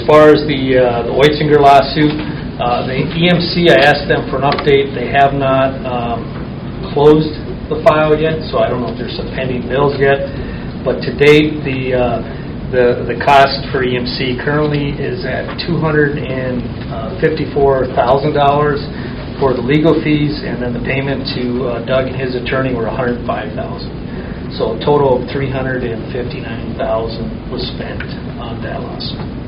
As far as the Oitzinger lawsuit, the EMC, I asked them for an update. They have not closed the file yet, so I don't know if there's some pending bills yet. But to date, the cost for EMC currently is at $254,000 for the legal fees, and then the payment to Doug and his attorney were $105,000. So a total of $359,000 was spent on that lawsuit.